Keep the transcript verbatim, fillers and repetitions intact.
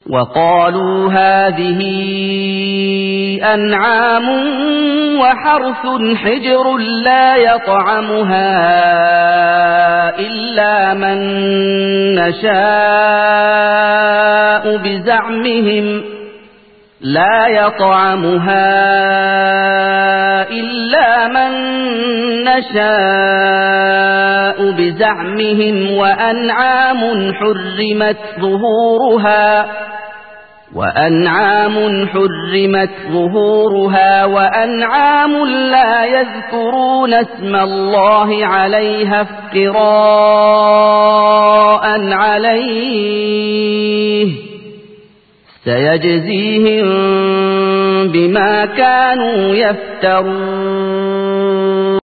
وقالوا هذه أنعام وحرث حجر لا يطعمها إلا من نشاء بزعمهم لا يطعمها إلا من نشاء بزعمهم وأنعام حرمت ظهورها وأنعام حرمت ظهورها وأنعام لا يذكرون اسم الله عليها افتراء عليه سيجزيهم بما كانوا يفترون